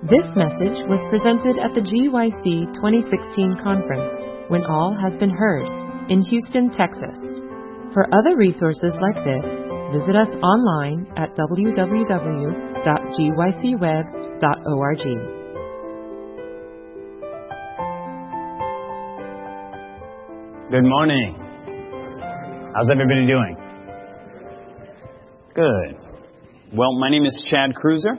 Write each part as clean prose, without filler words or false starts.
This message was presented at the GYC 2016 conference, When All Has Been Heard, in Houston, Texas. For other resources like this, visit us online at www.gycweb.org. Good morning. How's everybody doing? Good. Well, my name is Chad Cruiser,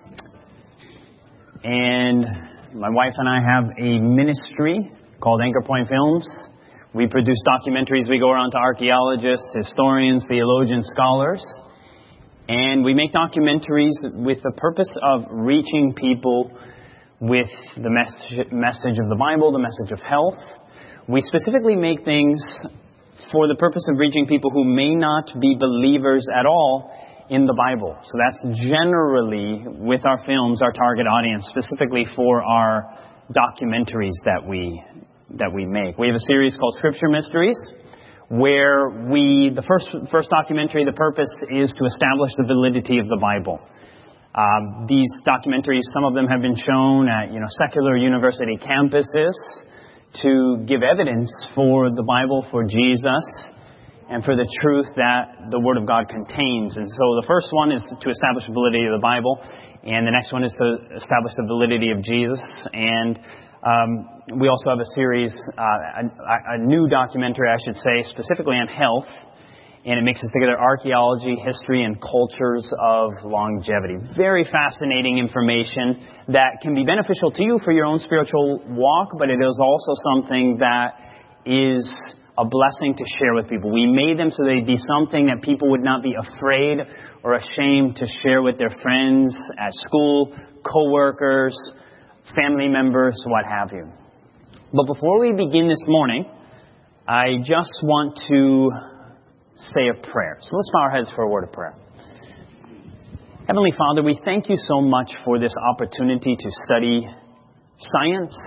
and my wife and I have a ministry called Anchor Point Films. We produce documentaries. We go around to archaeologists, historians, theologians, scholars, and we make documentaries with the purpose of reaching people with the message of the Bible, the message of health. We specifically make things for the purpose of reaching people who may not be believers at all in the Bible. So that's generally, with our films, our target audience, specifically for our documentaries that we make. We have a series called Scripture Mysteries, where the first documentary, the purpose is to establish the validity of the Bible. These documentaries, some of them have been shown at secular university campuses to give evidence for the Bible, for Jesus, and for the truth that the Word of God contains. And so the first one is to establish the validity of the Bible, and the next one is to establish the validity of Jesus. And we also have a series, a new documentary, I should say, specifically on health, and it mixes together archaeology, history, and cultures of longevity. Very fascinating information that can be beneficial to you for your own spiritual walk, but it is also something that is a blessing to share with people. We made them so they'd be something that people would not be afraid or ashamed to share with their friends at school, co-workers, family members, what have you. But before we begin this morning, I just want to say a prayer. So let's bow our heads for a word of prayer. Heavenly Father, we thank you so much for this opportunity to study science.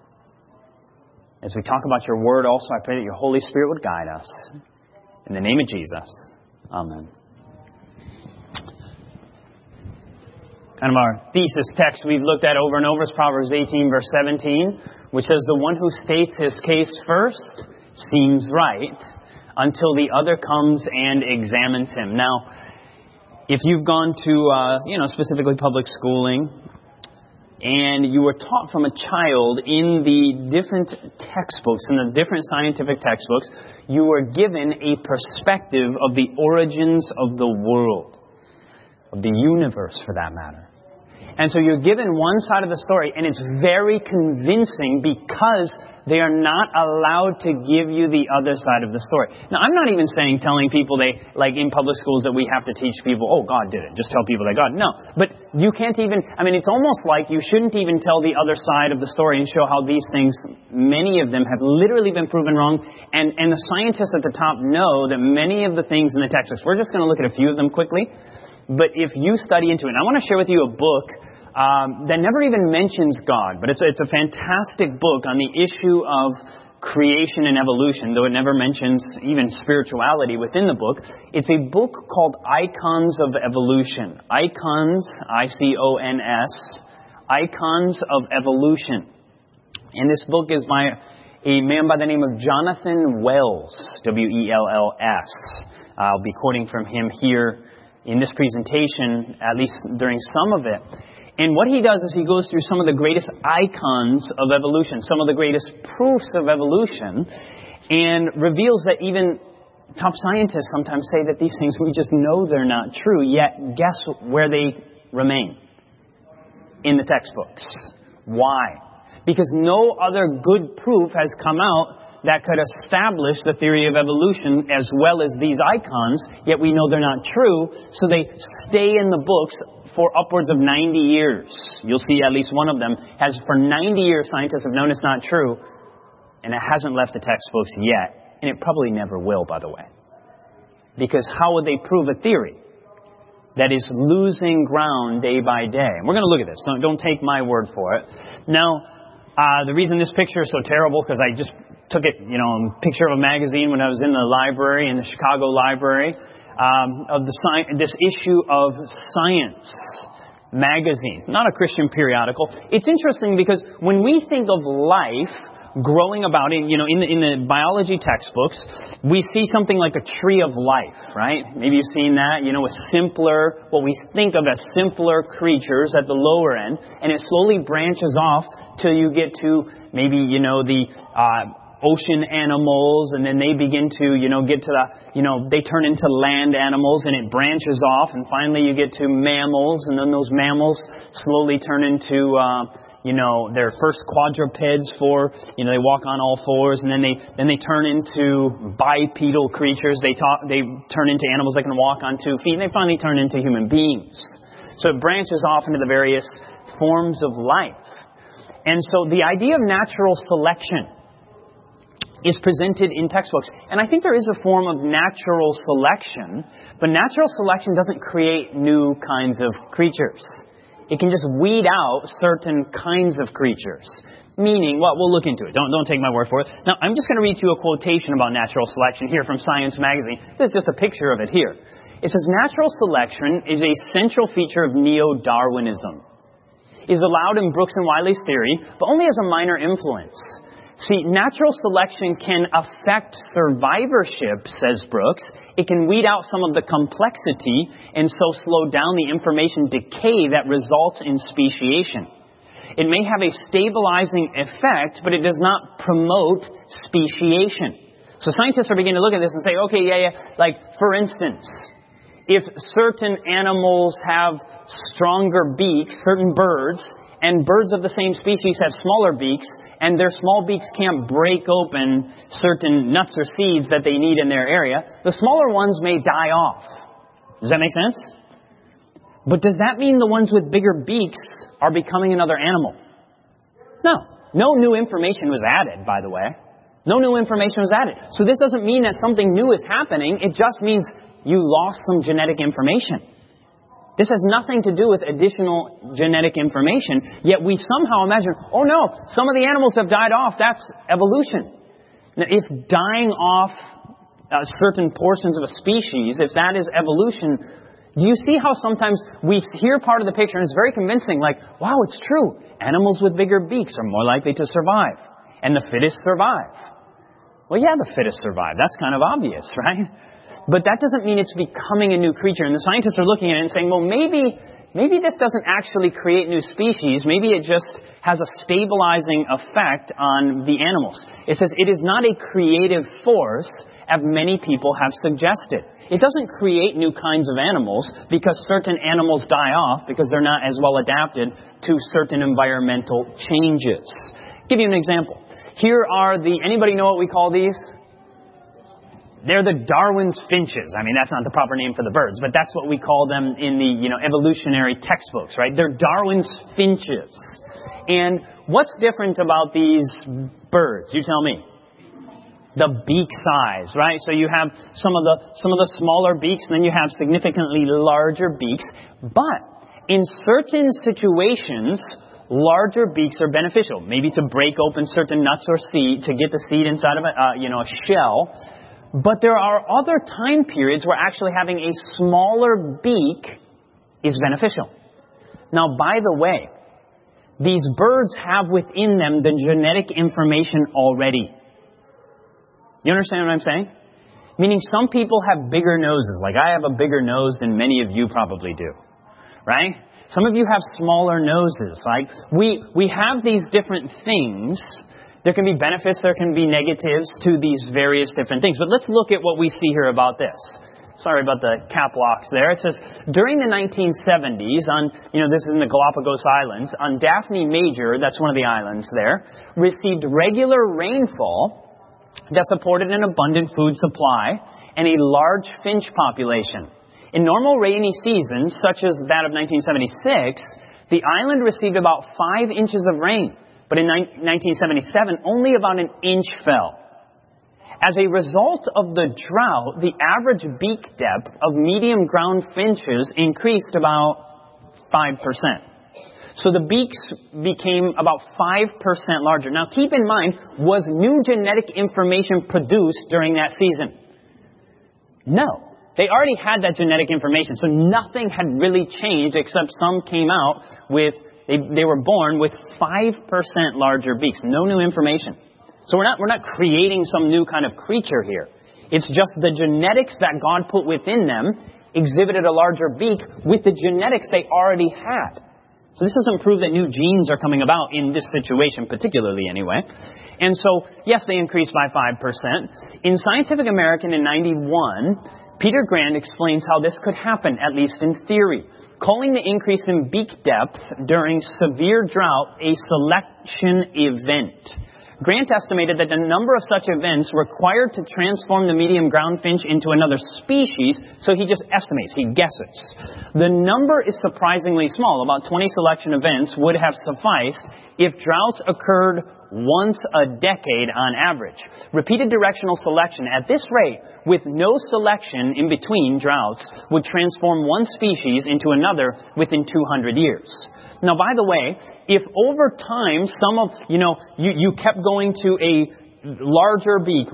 As we talk about your word also, I pray that your Holy Spirit would guide us. In the name of Jesus, amen. Kind of our thesis text we've looked at over and over is Proverbs 18, verse 17, which says, "The one who states his case first seems right until the other comes and examines him." Now, if you've gone to, specifically public schooling, and you were taught from a child in the different textbooks, in the different scientific textbooks, you were given a perspective of the origins of the world, of the universe for that matter. And so you're given one side of the story, and it's very convincing because they are not allowed to give you the other side of the story. Now, I'm not even saying telling people in public schools that we have to teach people, oh, God did it. Just tell people that God. No. But you can't even, it's almost like you shouldn't even tell the other side of the story and show how these things, many of them have literally been proven wrong. And the scientists at the top know that many of the things in the textbooks, we're just going to look at a few of them quickly. But if you study into it, and I want to share with you a book that never even mentions God, but it's a fantastic book on the issue of creation and evolution, though it never mentions even spirituality within the book. It's a book called Icons of Evolution. Icons, I-C-O-N-S, Icons of Evolution. And this book is by a man by the name of Jonathan Wells, W-E-L-L-S. I'll be quoting from him here in this presentation, at least during some of it. And what he does is he goes through some of the greatest icons of evolution, some of the greatest proofs of evolution, and reveals that even top scientists sometimes say that these things, we just know they're not true, yet guess where they remain? In the textbooks. Why? Because no other good proof has come out that could establish the theory of evolution as well as these icons, yet we know they're not true, so they stay in the books for upwards of 90 years. You'll see at least one of them has, for 90 years, scientists have known it's not true, and it hasn't left the textbooks yet, and it probably never will, by the way. Because how would they prove a theory that is losing ground day by day? And we're going to look at this, so don't take my word for it. Now, the reason this picture is so terrible, because I just took it, a picture of a magazine when I was in the library, in the Chicago library, of this issue of science. magazine, not a Christian periodical. It's interesting because when we think of life growing about in the biology textbooks, we see something like a tree of life, right? Maybe you've seen that, what we think of as simpler creatures at the lower end, and it slowly branches off till you get to maybe, the ocean animals, and then they begin to, get to they turn into land animals, and it branches off, and finally you get to mammals, and then those mammals slowly turn into, their first quadrupeds they walk on all fours, and then they turn into bipedal creatures. They turn into animals that can walk on 2 feet, and they finally turn into human beings. So it branches off into the various forms of life. And so the idea of natural selection is presented in textbooks. And I think there is a form of natural selection, but natural selection doesn't create new kinds of creatures. It can just weed out certain kinds of creatures. Meaning, we'll look into it. Don't take my word for it. Now, I'm just going to read you a quotation about natural selection here from Science Magazine. This is just a picture of it here. It says, natural selection is a central feature of neo-Darwinism. It is allowed in Brooks and Wiley's theory, but only as a minor influence. See, natural selection can affect survivorship, says Brooks. It can weed out some of the complexity and so slow down the information decay that results in speciation. It may have a stabilizing effect, but it does not promote speciation. So scientists are beginning to look at this and say, okay, like, for instance, if certain animals have stronger beaks, certain birds, and birds of the same species have smaller beaks, and their small beaks can't break open certain nuts or seeds that they need in their area, the smaller ones may die off. Does that make sense? But does that mean the ones with bigger beaks are becoming another animal? No. No new information was added, by the way. No new information was added. So this doesn't mean that something new is happening. It just means you lost some genetic information. This has nothing to do with additional genetic information, yet we somehow imagine, oh no, some of the animals have died off, that's evolution. Now, if dying off certain portions of a species, if that is evolution, do you see how sometimes we hear part of the picture and it's very convincing, like, wow, it's true. Animals with bigger beaks are more likely to survive, and the fittest survive. Well, yeah, the fittest survive. That's kind of obvious, right? But that doesn't mean it's becoming a new creature. And the scientists are looking at it and saying, well, maybe this doesn't actually create new species. Maybe it just has a stabilizing effect on the animals. It says it is not a creative force, as many people have suggested. It doesn't create new kinds of animals because certain animals die off because they're not as well adapted to certain environmental changes. I'll give you an example. Here are anybody know what we call these? They're the Darwin's finches. I mean, that's not the proper name for the birds, but that's what we call them in the, evolutionary textbooks, right? They're Darwin's finches. And what's different about these birds? You tell me. The beak size, right? So you have some of the smaller beaks, and then you have significantly larger beaks. But in certain situations, larger beaks are beneficial. Maybe to break open certain nuts or seed, to get the seed inside of a shell. But there are other time periods where actually having a smaller beak is beneficial. Now, by the way, these birds have within them the genetic information already. You understand what I'm saying? Meaning some people have bigger noses. Like I have a bigger nose than many of you probably do. Right? Some of you have smaller noses. Like we have these different things. There can be benefits, there can be negatives to these various different things. But let's look at what we see here about this. Sorry about the cap locks there. It says, during the 1970s, this is in the Galapagos Islands, on Daphne Major, that's one of the islands there, received regular rainfall that supported an abundant food supply and a large finch population. In normal rainy seasons, such as that of 1976, the island received about 5 inches of rain. But in 1977, only about an inch fell. As a result of the drought, the average beak depth of medium ground finches increased about 5%. So the beaks became about 5% larger. Now keep in mind, was new genetic information produced during that season? No. They already had that genetic information, so nothing had really changed except some came out with, they were born with 5% larger beaks. No new information. So we're not creating some new kind of creature here. It's just the genetics that God put within them exhibited a larger beak with the genetics they already had. So this doesn't prove that new genes are coming about in this situation, particularly anyway. And so, yes, they increased by 5%. In Scientific American in 91, Peter Grant explains how this could happen, at least in theory, calling the increase in beak depth during severe drought a selection event. Grant estimated that the number of such events required to transform the medium ground finch into another species, so he just estimates, he guesses. The number is surprisingly small. About 20 selection events would have sufficed if droughts occurred once a decade on average. Repeated directional selection at this rate, with no selection in between droughts, would transform one species into another within 200 years. Now, by the way, if over time you kept going to a larger beak,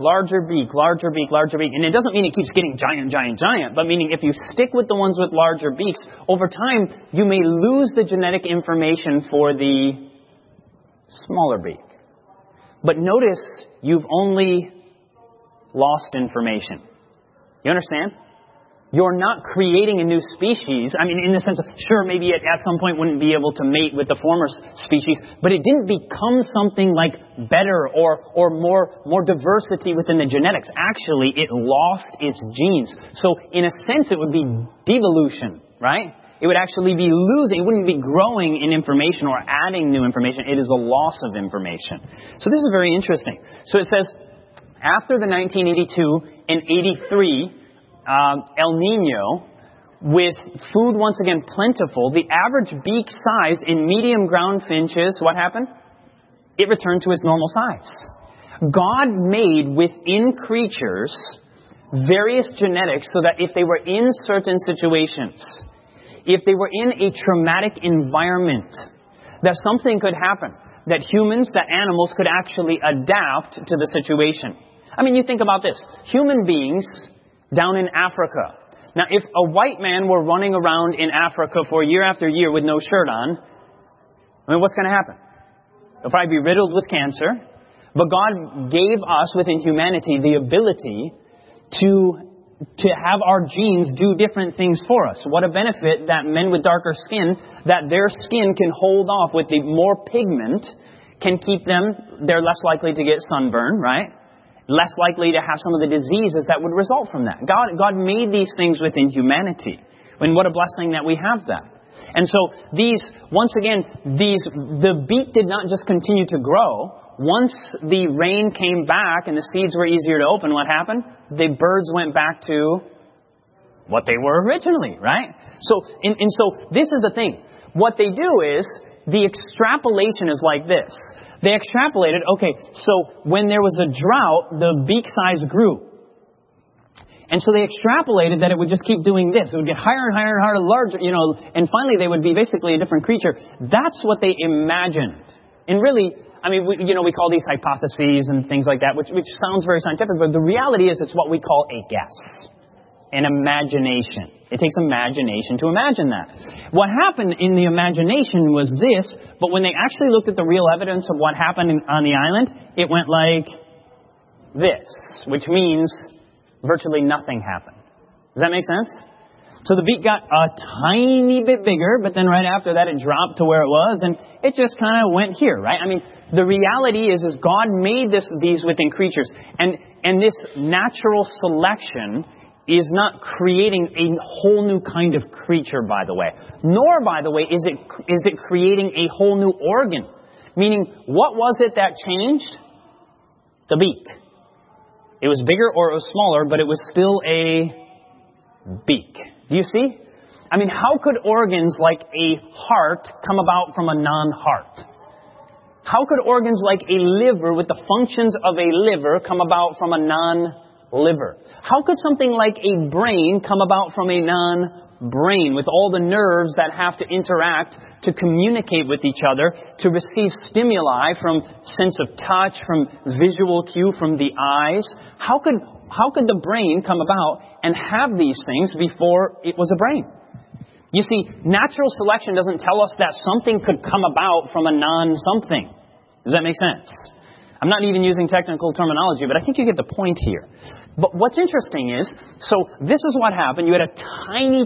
and it doesn't mean it keeps getting giant, but meaning if you stick with the ones with larger beaks, over time you may lose the genetic information for the smaller beak. But notice you've only lost information. You understand? You're not creating a new species. I mean, in the sense of, sure, maybe it at some point wouldn't be able to mate with the former species, but it didn't become something like better or more diversity within the genetics. Actually, it lost its genes. So, in a sense, it would be devolution, right? It would actually be losing. It wouldn't be growing in information or adding new information. It is a loss of information. So this is very interesting. So it says, after the 1982 and 83 El Nino, with food once again plentiful, the average beak size in medium ground finches, what happened? It returned to its normal size. God made within creatures various genetics so that if they were in certain situations, if they were in a traumatic environment, that something could happen, that humans, that animals could actually adapt to the situation. I mean, you think about this. Human beings down in Africa. Now, if a white man were running around in Africa for year after year with no shirt on, I mean, what's going to happen? He'll probably be riddled with cancer. But God gave us within humanity the ability to have our genes do different things for us. What a benefit that men with darker skin, that their skin can hold off with the more pigment, can keep them, they're less likely to get sunburn, right? Less likely to have some of the diseases that would result from that. God made these things within humanity. And what a blessing that we have that. And so the beak did not just continue to grow. Once the rain came back and the seeds were easier to open, what happened? The birds went back to what they were originally, right? So this is the thing. What they do is, the extrapolation is like this. They extrapolated, okay, so when there was a drought, the beak size grew. And so they extrapolated that it would just keep doing this. It would get higher and higher and higher, larger, and finally they would be basically a different creature. That's what they imagined. And really, I mean, we call these hypotheses and things like that, which sounds very scientific, but the reality is it's what we call a guess. An imagination. It takes imagination to imagine that. What happened in the imagination was this, but when they actually looked at the real evidence of what happened on the island, it went like this, which means virtually nothing happened. Does that make sense? So the beak got a tiny bit bigger, but then right after that it dropped to where it was, and it just kind of went here, right? I mean, the reality is God made these within creatures, and this natural selection is not creating a whole new kind of creature, by the way. Nor, by the way, is it creating a whole new organ. Meaning, what was it that changed? The beak. It was bigger or it was smaller, but it was still a beak. Do you see? I mean, how could organs like a heart come about from a non-heart? How could organs like a liver with the functions of a liver come about from a non-liver? How could something like a brain come about from a non-brain? brain with all the nerves that have to interact to communicate with each other, to receive stimuli from sense of touch, from visual cue, from the eyes. How could the brain come about and have these things before it was a brain? You see, natural selection doesn't tell us that something could come about from a non-something. Does that make sense? I'm not even using technical terminology, but I think you get the point here. But what's interesting is, so this is what happened. You had a tiny,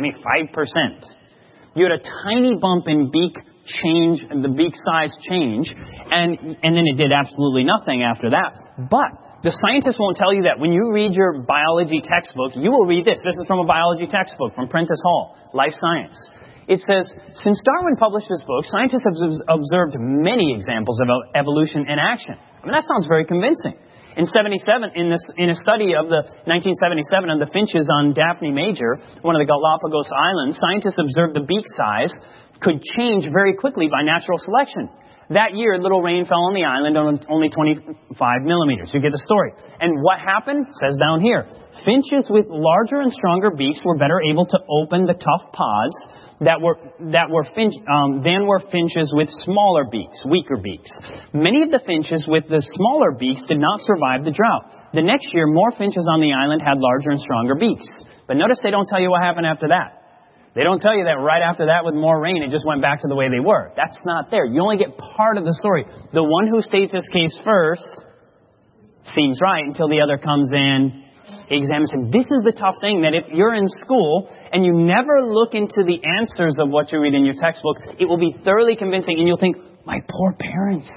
5%. You had a tiny bump in beak change, the beak size change, and then it did absolutely nothing after that. But the scientists won't tell you that. When you read your biology textbook, you will read this. This is from a biology textbook from Prentice Hall, Life Science. It says, since Darwin published his book, scientists have observed many examples of evolution in action. I mean, that sounds very convincing. In 77, in a study of the 1977 of the finches on Daphne Major, one of the Galapagos Islands, scientists observed the beak size could change very quickly by natural selection. That year, little rain fell on the island on only 25 millimeters. You get the story. And what happened? It says down here, finches with larger and stronger beaks were better able to open the tough pods than were finches with smaller beaks, weaker beaks. Many of the finches with the smaller beaks did not survive the drought. The next year, more finches on the island had larger and stronger beaks. But notice they don't tell you what happened after that. They don't tell you that right after that with more rain, it just went back to the way they were. That's not there. You only get part of the story. The one who states his case first seems right until the other comes in, examines him. This is the tough thing, that if you're in school and you never look into the answers of what you read in your textbook, it will be thoroughly convincing and you'll think, my poor parents.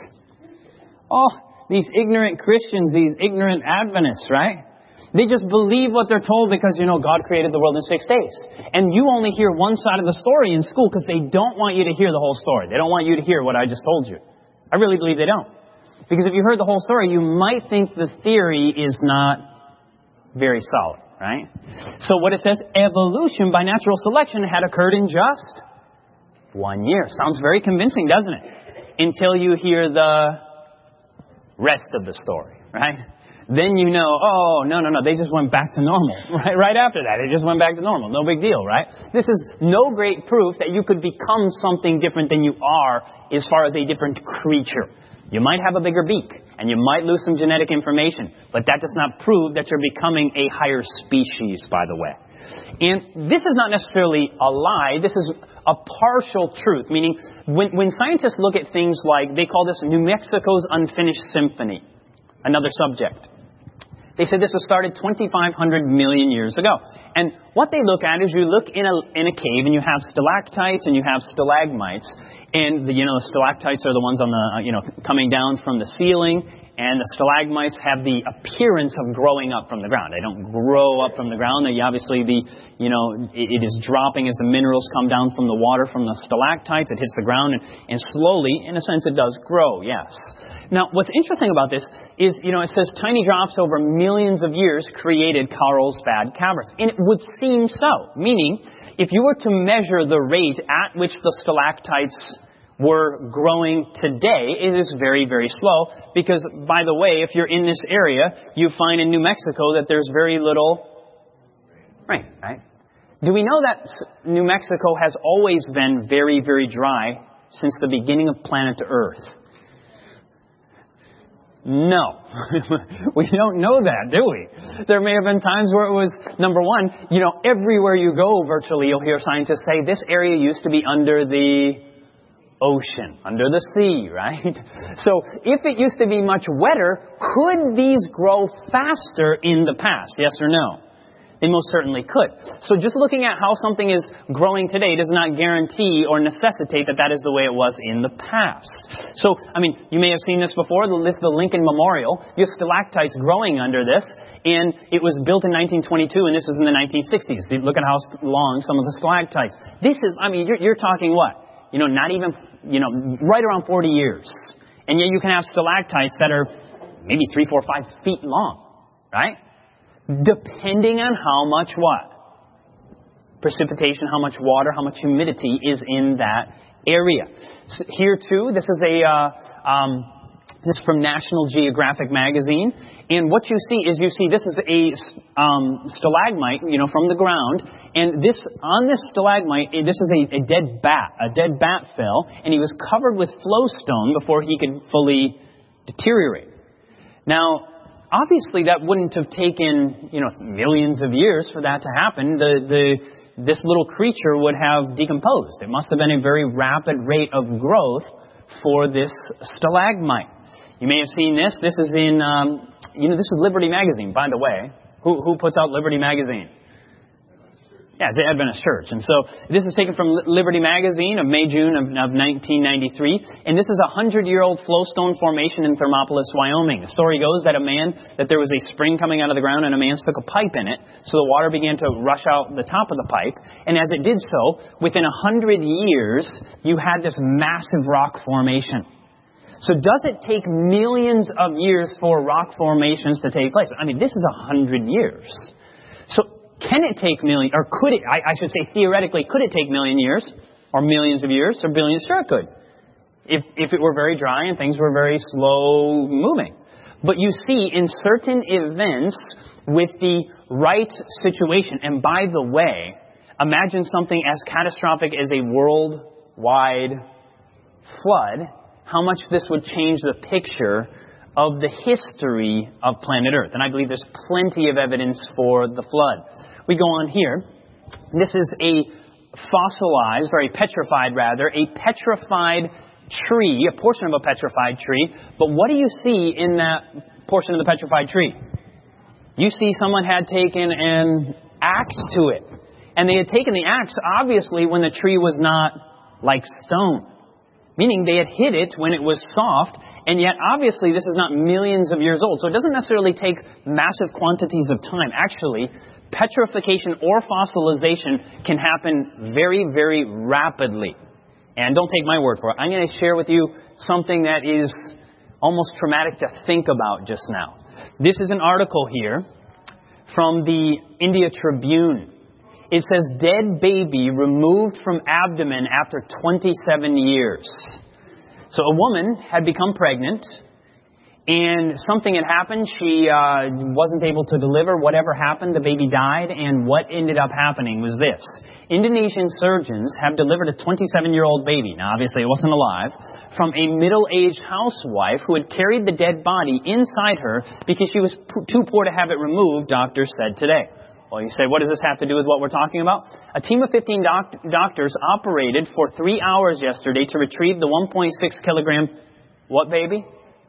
Oh, these ignorant Christians, these ignorant Adventists, right? They just believe what they're told because, God created the world in 6 days. And you only hear one side of the story in school because they don't want you to hear the whole story. They don't want you to hear what I just told you. I really believe they don't. Because if you heard the whole story, you might think the theory is not very solid, right? So what it says, evolution by natural selection had occurred in just 1 year. Sounds very convincing, doesn't it? Until you hear the rest of the story, right? Then you know, oh, no, they just went back to normal. Right after that, it just went back to normal. No big deal, right? This is no great proof that you could become something different than you are as far as a different creature. You might have a bigger beak, and you might lose some genetic information, but that does not prove that you're becoming a higher species, by the way. And this is not necessarily a lie. This is a partial truth, meaning when scientists look at things like, they call this New Mexico's Unfinished Symphony, another subject. They said this was started 2,500 million years ago. And what they look at is you look in a cave and you have stalactites and you have stalagmites. And the stalactites are the ones on the, coming down from the ceiling. And the stalagmites have the appearance of growing up from the ground. They don't grow up from the ground. They obviously, it is dropping as the minerals come down from the water from the stalactites. It hits the ground and slowly, in a sense, it does grow, yes. Now, what's interesting about this is, it says tiny drops over millions of years created Carlsbad Caverns. And it would seem so. Meaning, if you were to measure the rate at which the stalactites were growing today, it is very, very slow. Because, by the way, if you're in this area, you find in New Mexico that there's very little rain, right? Do we know that New Mexico has always been very, very dry since the beginning of planet Earth? No. We don't know that, do we? There may have been times where it was, number one, everywhere you go virtually, you'll hear scientists say this area used to be under the ocean, under the sea, right? So if it used to be much wetter, could these grow faster in the past? Yes or no? They most certainly could. So just looking at how something is growing today does not guarantee or necessitate that is the way it was in the past. So, you may have seen this before. This is the Lincoln Memorial. You have stalactites growing under this. And it was built in 1922, and this was in the 1960s. Look at how long some of the stalactites. This is, you're talking what? Not even, right around 40 years. And yet you can have stalactites that are maybe 3, 4, 5 feet long, right? Depending on how much what? Precipitation, how much water, how much humidity is in that area. So here too, this is This is from National Geographic magazine. And what you see this is a stalagmite, from the ground. And on this stalagmite, this is a dead bat. A dead bat fell, and he was covered with flowstone before he could fully deteriorate. Now, obviously, that wouldn't have taken, millions of years for that to happen. This little creature would have decomposed. It must have been a very rapid rate of growth for this stalagmite. You may have seen this. This is in, this is Liberty Magazine, by the way. Who puts out Liberty Magazine? Yeah, it's the Adventist Church. And so this is taken from Liberty Magazine of May-June of 1993. And this is a 100-year-old flowstone formation in Thermopolis, Wyoming. The story goes that there was a spring coming out of the ground and a man stuck a pipe in it. So the water began to rush out the top of the pipe. And as it did so, within 100 years, you had this massive rock formation. So does it take millions of years for rock formations to take place? I mean, this is 100 years. So can it take millions, or could it, I should say theoretically, could it take million years, or millions of years, or billions? Sure it could. If it were very dry and things were very slow moving. But you see, in certain events, with the right situation, and by the way, imagine something as catastrophic as a worldwide flood, how much this would change the picture of the history of planet Earth. And I believe there's plenty of evidence for the flood. We go on here. This is a petrified tree, a portion of a petrified tree. But what do you see in that portion of the petrified tree? You see someone had taken an axe to it. And they had taken the axe, obviously, when the tree was not like stone. Meaning they had hit it when it was soft, and yet obviously this is not millions of years old. So it doesn't necessarily take massive quantities of time. Actually, petrification or fossilization can happen very, very rapidly. And don't take my word for it. I'm going to share with you something that is almost traumatic to think about just now. This is an article here from the India Tribune. It says, dead baby removed from abdomen after 27 years. So a woman had become pregnant, and something had happened. She wasn't able to deliver. Whatever happened, the baby died, and what ended up happening was this. Indonesian surgeons have delivered a 27-year-old baby, now obviously it wasn't alive, from a middle-aged housewife who had carried the dead body inside her because she was too poor to have it removed, doctors said today. Well, you say, what does this have to do with what we're talking about? A team of 15 doctors operated for 3 hours yesterday to retrieve the 1.6 kilogram, what baby?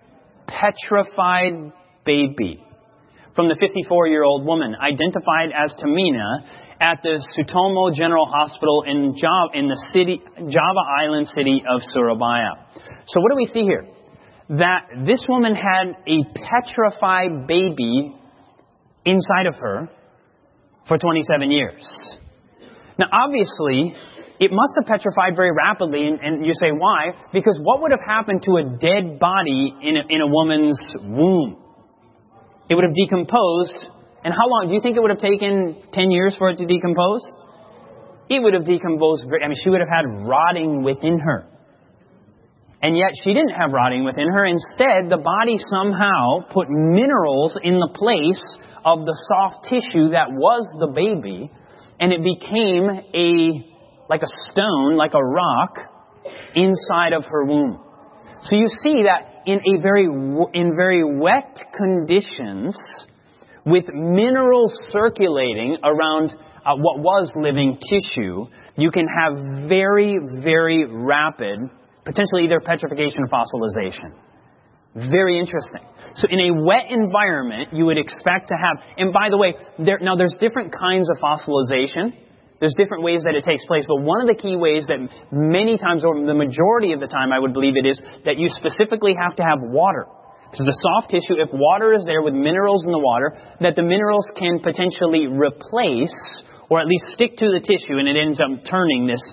Petrified baby. From the 54-year-old woman, identified as Tamina, at the Sutomo General Hospital in Java Island city of Surabaya. So what do we see here? That this woman had a petrified baby inside of her for 27 years. Now, obviously, it must have petrified very rapidly, and you say, why? Because what would have happened to a dead body in a woman's womb? It would have decomposed. And how long? Do you think it would have taken 10 years for it to decompose? It would have decomposed. She would have had rotting within her. And yet she didn't have rotting within her. Instead, the body somehow put minerals in the place of the soft tissue that was the baby, and it became like a stone, like a rock, inside of her womb. So you see that in very wet conditions, with minerals circulating around what was living tissue, you can have very, very rapid, potentially either petrification or fossilization. Very interesting. So in a wet environment, you would expect to have, and by the way, there's different kinds of fossilization. There's different ways that it takes place, but one of the key ways that many times, or the majority of the time I would believe it is, that you specifically have to have water. Because the soft tissue, if water is there with minerals in the water, that the minerals can potentially replace, or at least stick to the tissue, and it ends up turning this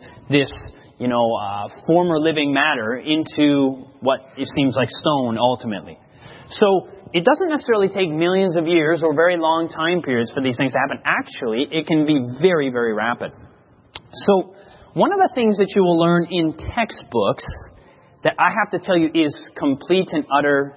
former living matter into what it seems like stone ultimately. So it doesn't necessarily take millions of years or very long time periods for these things to happen. Actually, it can be very, very rapid. So one of the things that you will learn in textbooks that I have to tell you is complete and utter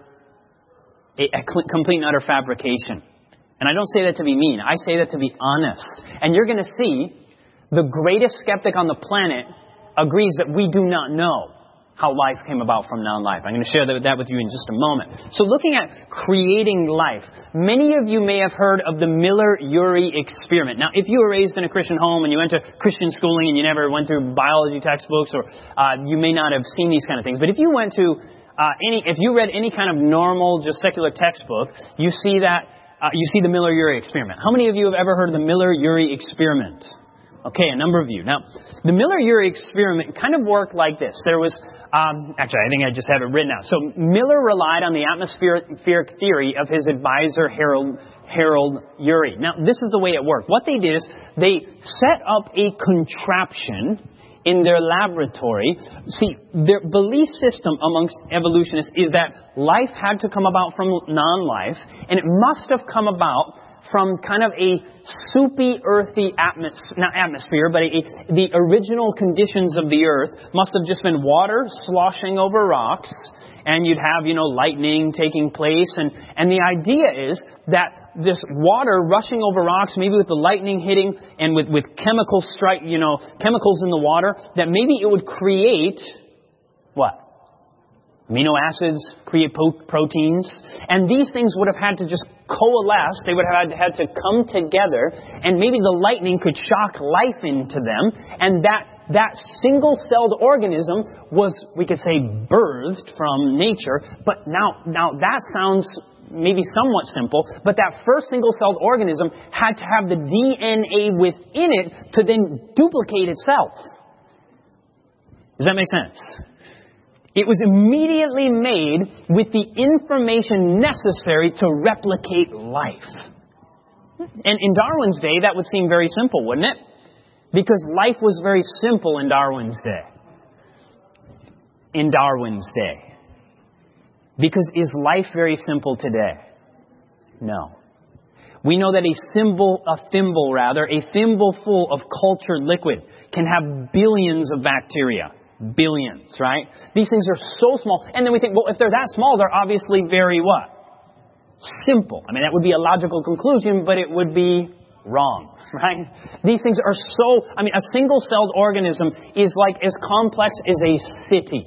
fabrication. And I don't say that to be mean. I say that to be honest. And you're going to see the greatest skeptic on the planet agrees that we do not know how life came about from non-life. I'm going to share that with you in just a moment. So looking at creating life, many of you may have heard of the Miller-Urey experiment. Now, if you were raised in a Christian home and you went to Christian schooling and you never went through biology textbooks, or you may not have seen these kind of things, but if you went to if you read any kind of normal, just secular textbook, you see the Miller-Urey experiment. How many of you have ever heard of the Miller-Urey experiment? Okay, a number of you. Now, the Miller-Urey experiment kind of worked like this. There was, actually, I think I just have it written out. So Miller relied on the atmospheric theory of his advisor, Harold Urey. Now, this is the way it worked. What they did is they set up a contraption in their laboratory. See, their belief system amongst evolutionists is that life had to come about from non-life, and it must have come about from kind of a soupy, earthy atmosphere, but the original conditions of the earth must have just been water sloshing over rocks, and you'd have, lightning taking place, and the idea is that this water rushing over rocks, maybe with the lightning hitting, and with chemicals in the water, that maybe it would create what? Amino acids, create proteins, and these things would have had to just coalesce. They would have had to come together, and maybe the lightning could shock life into them, and that single-celled organism was, we could say, birthed from nature. But now that sounds maybe somewhat simple, but that first single-celled organism had to have the DNA within it to then duplicate itself. Does that make sense? It was immediately made with the information necessary to replicate life. And in Darwin's day, that would seem very simple, wouldn't it? Because life was very simple in Darwin's day. Because is life very simple today? No. We know that a thimble full of cultured liquid can have billions of bacteria. Billions, right? These things are so small. And then we think, well, if they're that small, they're obviously very what? Simple. I mean, that would be a logical conclusion, but it would be wrong, right? These things are a single-celled organism is like as complex as a city.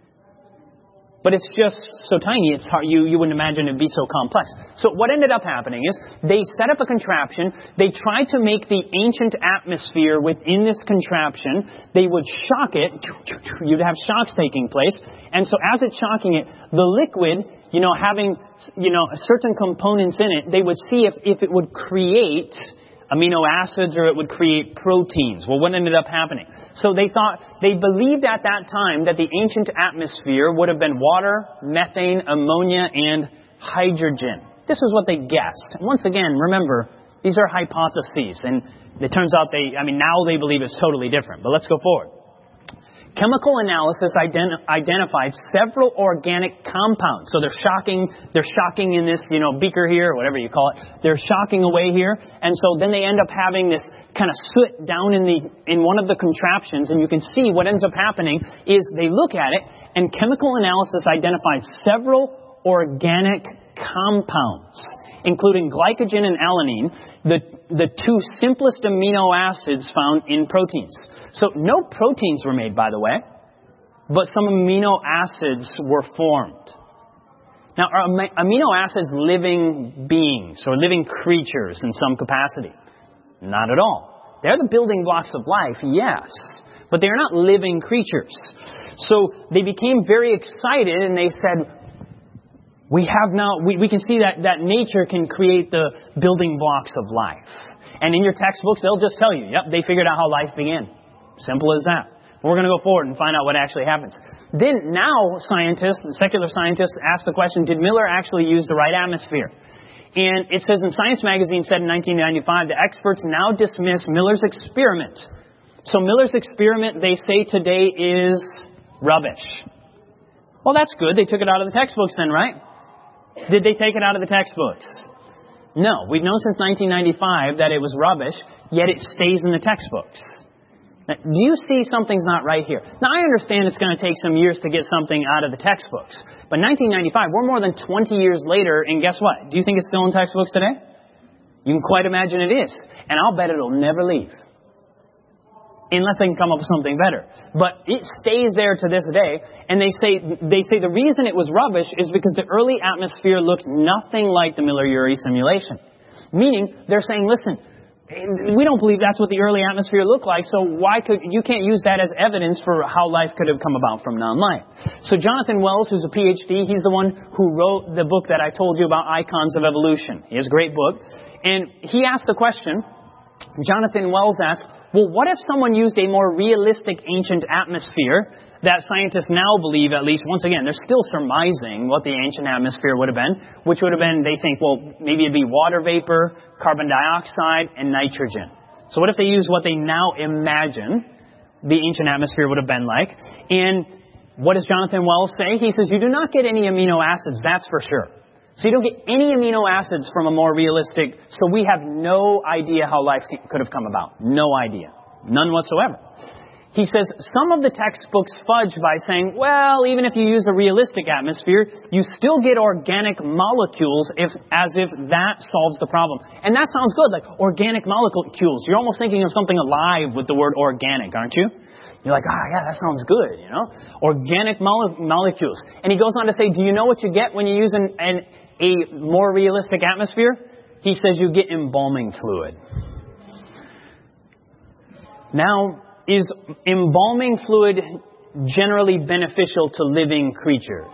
But it's just so tiny, it's hard, you wouldn't imagine it'd be so complex. So what ended up happening is they set up a contraption. They tried to make the ancient atmosphere within this contraption. They would shock it. You'd have shocks taking place. And so as it's shocking it, the liquid, having, certain components in it, they would see if it would create amino acids or it would create proteins. Well, what ended up happening? So they believed at that time that the ancient atmosphere would have been water, methane, ammonia, and hydrogen. This is what they guessed. And once again, remember, these are hypotheses, and it turns out now they believe it's totally different. But let's go forward. Chemical analysis identified several organic compounds. So they're shocking in this, beaker here, or whatever you call it. They're shocking away here. And so then they end up having this kind of soot down in one of the contraptions. And you can see what ends up happening is they look at it, and chemical analysis identified several organic compounds, including glycogen and alanine, the two simplest amino acids found in proteins. So no proteins were made, by the way, but some amino acids were formed. Now, are amino acids living beings or living creatures in some capacity? Not at all. They're the building blocks of life, yes, but they're not living creatures. So they became very excited, and they said, we can see that nature can create the building blocks of life. And in your textbooks, they'll just tell you, yep, they figured out how life began. Simple as that. We're going to go forward and find out what actually happens. Then now secular scientists ask the question, did Miller actually use the right atmosphere? And it says in Science Magazine said in 1995, the experts now dismiss Miller's experiment. So Miller's experiment, they say today, is rubbish. Well, that's good. They took it out of the textbooks then, right? Did they take it out of the textbooks? No. We've known since 1995 that it was rubbish, yet it stays in the textbooks. Now, do you see something's not right here? Now, I understand it's going to take some years to get something out of the textbooks. But 1995, we're more than 20 years later, and guess what? Do you think it's still in textbooks today? You can quite imagine it is. And I'll bet it'll never leave. Unless they can come up with something better. But it stays there to this day. And they say the reason it was rubbish is because the early atmosphere looked nothing like the Miller-Urey simulation. Meaning, they're saying, listen, we don't believe that's what the early atmosphere looked like, so you can't use that as evidence for how life could have come about from non-life. So Jonathan Wells, who's a PhD, he's the one who wrote the book that I told you about, Icons of Evolution. He has a great book. And he asked the question, Jonathan Wells asked, well, what if someone used a more realistic ancient atmosphere that scientists now believe, at least, once again, they're still surmising what the ancient atmosphere would have been, which would have been, they think, well, maybe it'd be water vapor, carbon dioxide, and nitrogen. So what if they use what they now imagine the ancient atmosphere would have been like? And what does Jonathan Wells say? He says, you do not get any amino acids, that's for sure. So you don't get any amino acids from a more realistic, so we have no idea how life could have come about. No idea. None whatsoever. He says some of the textbooks fudge by saying, well, even if you use a realistic atmosphere, you still get organic molecules as if that solves the problem. And that sounds good, like organic molecules. You're almost thinking of something alive with the word organic, aren't you? You're like, yeah, that sounds good, you know? Organic molecules. And he goes on to say, do you know what you get when you use a more realistic atmosphere? He says you get embalming fluid. Now, is embalming fluid generally beneficial to living creatures?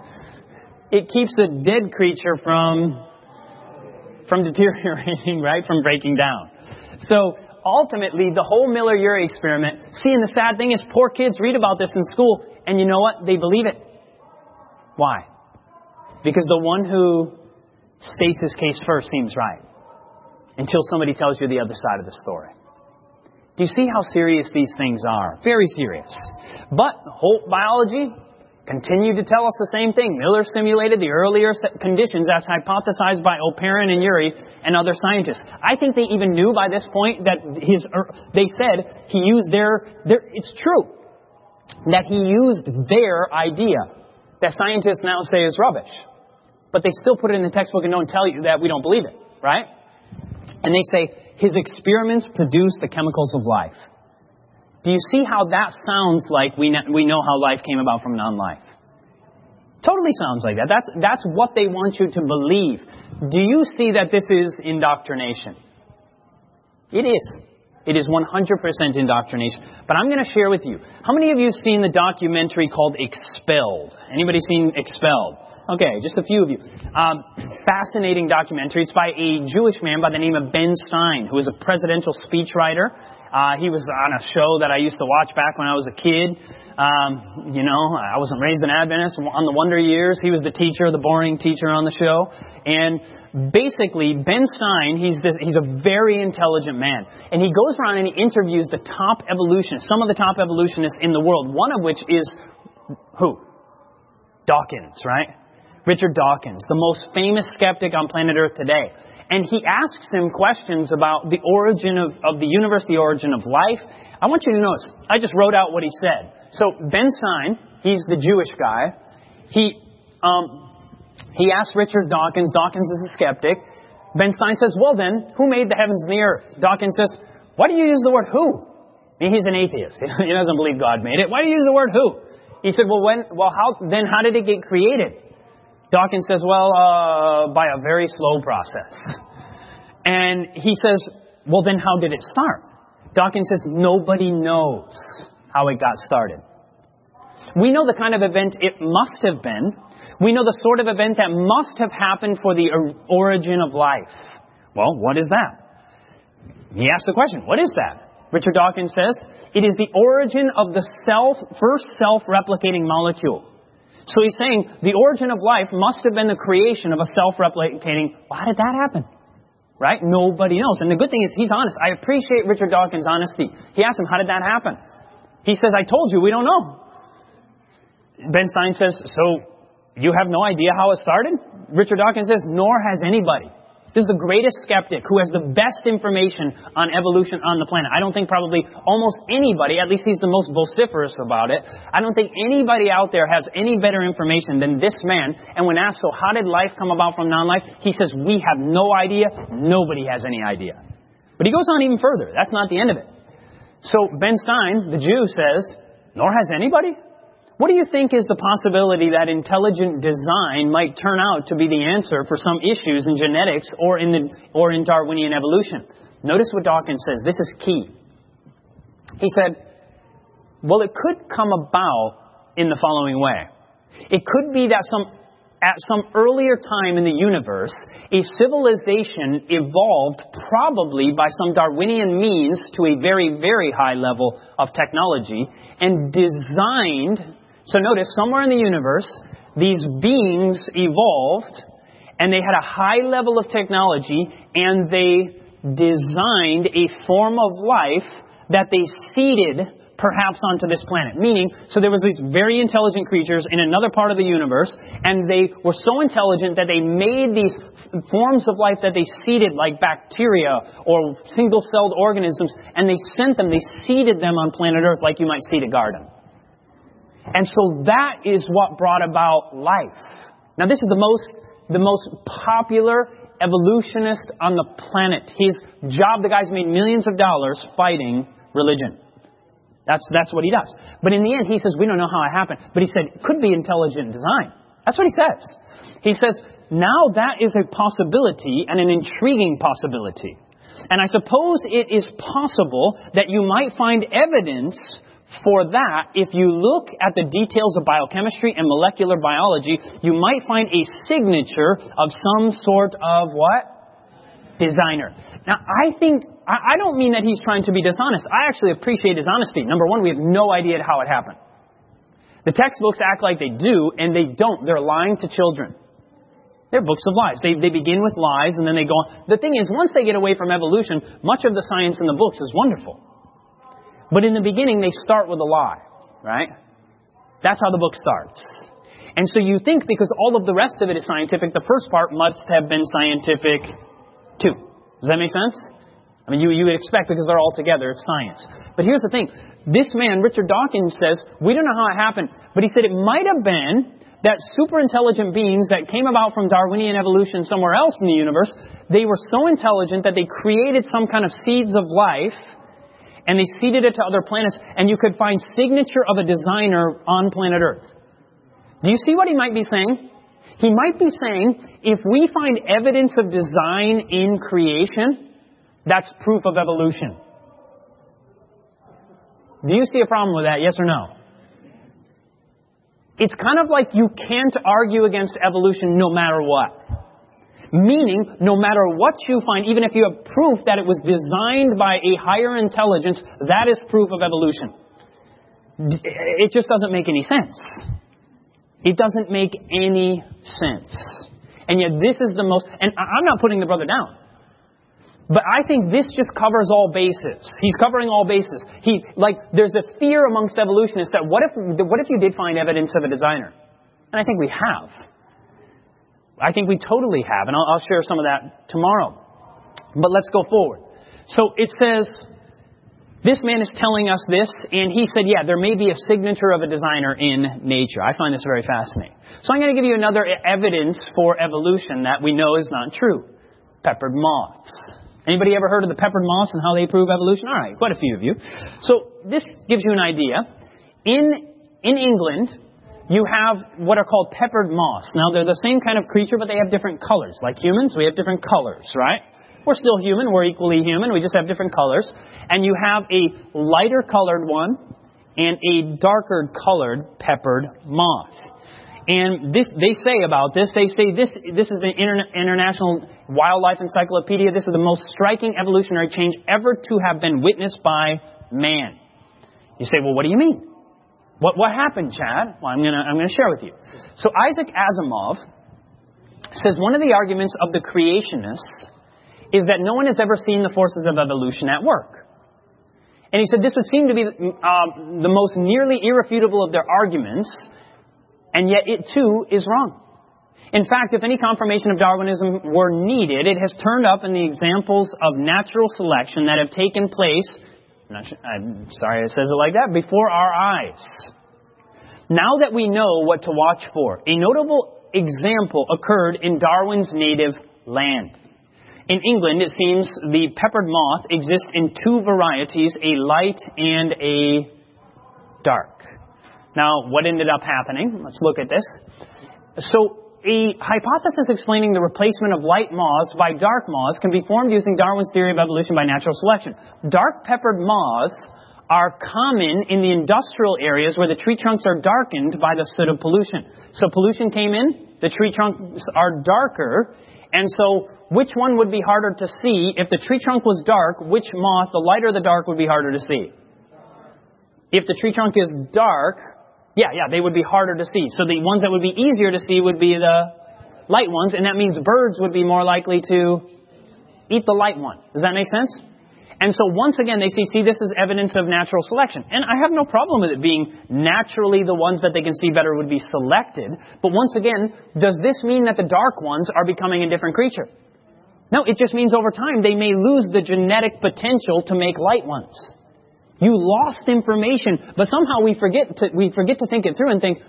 It keeps a dead creature from deteriorating, right? From breaking down. So, ultimately, the whole Miller-Urey experiment, and the sad thing is poor kids read about this in school, and you know what? They believe it. Why? Because the one who states his case first seems right. Until somebody tells you the other side of the story. Do you see how serious these things are? Very serious. But Holt biology continued to tell us the same thing. Miller simulated the earlier conditions as hypothesized by Oparin and Urey and other scientists. I think they even knew by this point that they said he used it's true that he used their idea that scientists now say is rubbish. But they still put it in the textbook and don't tell you that we don't believe it, right? And they say his experiments produce the chemicals of life. Do you see how that sounds like we know how life came about from non-life? Totally sounds like that. That's what they want you to believe. Do you see that this is indoctrination? It is. It is 100% indoctrination. But I'm going to share with you. How many of you have seen the documentary called Expelled? Anybody seen Expelled? Okay, just a few of you. Fascinating documentary. It's by a Jewish man by the name of Ben Stein, who is a presidential speechwriter. He was on a show that I used to watch back when I was a kid. I wasn't raised an Adventist. On the Wonder Years, he was the teacher, the boring teacher on the show. And basically, Ben Stein, he's a very intelligent man. And he goes around and he interviews the top evolutionists, some of the top evolutionists in the world, one of which is who? Dawkins, right? Richard Dawkins, the most famous skeptic on planet Earth today. And he asks him questions about the origin of the universe, the origin of life. I want you to notice, I just wrote out what he said. So Ben Stein, he's the Jewish guy. He asked Richard Dawkins. Dawkins is a skeptic. Ben Stein says, well then, who made the heavens and the earth? Dawkins says, why do you use the word who? I mean, he's an atheist. He doesn't believe God made it. Why do you use the word who? He said, how did it get created? Dawkins says, by a very slow process. And he says, well, then how did it start? Dawkins says, nobody knows how it got started. We know the kind of event it must have been. We know the sort of event that must have happened for the origin of life. Well, what is that? He asks the question, what is that? Richard Dawkins says, it is the origin of the first self-replicating molecule. So he's saying the origin of life must have been the creation of a self-replicating. Well, how did that happen? Right? Nobody knows. And the good thing is he's honest. I appreciate Richard Dawkins' honesty. He asked him, how did that happen? He says, I told you, we don't know. Ben Stein says, so you have no idea how it started? Richard Dawkins says, nor has anybody. This is the greatest skeptic who has the best information on evolution on the planet. I don't think probably almost anybody, at least he's the most vociferous about it, I don't think anybody out there has any better information than this man. And when asked, so how did life come about from non-life? He says, we have no idea. Nobody has any idea. But he goes on even further. That's not the end of it. So Ben Stein, the Jew, says, nor has anybody? What do you think is the possibility that intelligent design might turn out to be the answer for some issues in genetics or in Darwinian evolution? Notice what Dawkins says. This is key. He said, well, it could come about in the following way. It could be that at some earlier time in the universe, a civilization evolved probably by some Darwinian means to a very, very high level of technology and designed. So notice, somewhere in the universe, these beings evolved, and they had a high level of technology, and they designed a form of life that they seeded perhaps onto this planet. Meaning, so there was these very intelligent creatures in another part of the universe, and they were so intelligent that they made these forms of life that they seeded, like bacteria or single-celled organisms, and they seeded them on planet Earth like you might seed a garden. And so that is what brought about life. Now this is the most popular evolutionist on the planet. His job, the guy's made millions of dollars fighting religion. That's what he does. But in the end, he says, we don't know how it happened. But he said, it could be intelligent design. That's what he says. He says, now that is a possibility and an intriguing possibility. And I suppose it is possible that you might find evidence for that, if you look at the details of biochemistry and molecular biology, you might find a signature of some sort of what? Designer. Now, I don't mean that he's trying to be dishonest. I actually appreciate his honesty. Number one, we have no idea how it happened. The textbooks act like they do, and they don't. They're lying to children. They're books of lies. They begin with lies, and then they go on. The thing is, once they get away from evolution, much of the science in the books is wonderful. But in the beginning, they start with a lie, right? That's how the book starts. And so you think because all of the rest of it is scientific, the first part must have been scientific too. Does that make sense? I mean, you would expect because they're all together, it's science. But here's the thing. This man, Richard Dawkins, says, we don't know how it happened, but he said it might have been that super intelligent beings that came about from Darwinian evolution somewhere else in the universe, they were so intelligent that they created some kind of seeds of life, and they seeded it to other planets, and you could find signature of a designer on planet Earth. Do you see what he might be saying? He might be saying, if we find evidence of design in creation, that's proof of evolution. Do you see a problem with that, yes or no? It's kind of like you can't argue against evolution no matter what. Meaning, no matter what you find, even if you have proof that it was designed by a higher intelligence, that is proof of evolution. It just doesn't make any sense. It doesn't make any sense. And yet this is the most, and I'm not putting the brother down, but I think this just covers all bases. He's covering all bases. There's a fear amongst evolutionists that what if you did find evidence of a designer? And I think we have. I think we totally have, and I'll share some of that tomorrow. But let's go forward. So it says, this man is telling us this, and he said, yeah, there may be a signature of a designer in nature. I find this very fascinating. So I'm going to give you another evidence for evolution that we know is not true. Peppered moths. Anybody ever heard of the peppered moths and how they prove evolution? All right, quite a few of you. So this gives you an idea. In England, you have what are called peppered moths. Now, they're the same kind of creature, but they have different colors. Like humans, we have different colors, right? We're still human. We're equally human. We just have different colors. And you have a lighter colored one and a darker colored peppered moth. And they say about this, this is the International Wildlife Encyclopedia. This is the most striking evolutionary change ever to have been witnessed by man. You say, well, what do you mean? What happened, Chad? Well, I'm gonna share with you. So Isaac Asimov says one of the arguments of the creationists is that no one has ever seen the forces of evolution at work. And he said this would seem to be the most nearly irrefutable of their arguments, and yet it too is wrong. In fact, if any confirmation of Darwinism were needed, it has turned up in the examples of natural selection that have taken place, I'm sorry it says it like that, before our eyes. Now that we know what to watch for, a notable example occurred in Darwin's native land. In England, it seems the peppered moth exists in two varieties, a light and a dark. Now, what ended up happening? Let's look at this. So, a hypothesis explaining the replacement of light moths by dark moths can be formed using Darwin's theory of evolution by natural selection. Dark peppered moths are common in the industrial areas where the tree trunks are darkened by the soot of pollution. So pollution came in, the tree trunks are darker, and so which one would be harder to see? If the tree trunk was dark, which moth, the light or the dark, would be harder to see? If the tree trunk is dark, they would be harder to see. So the ones that would be easier to see would be the light ones, and that means birds would be more likely to eat the light one. Does that make sense? And so once again, they see this is evidence of natural selection. And I have no problem with it being naturally the ones that they can see better would be selected. But once again, does this mean that the dark ones are becoming a different creature? No, it just means over time they may lose the genetic potential to make light ones. You lost information, but somehow we forget to think it through and think,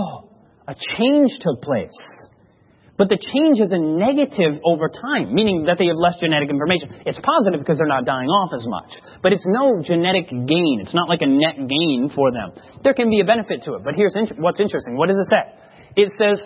a change took place. But the change is a negative over time, meaning that they have less genetic information. It's positive because they're not dying off as much. But it's no genetic gain. It's not like a net gain for them. There can be a benefit to it. But here's what's interesting. What does it say? It says,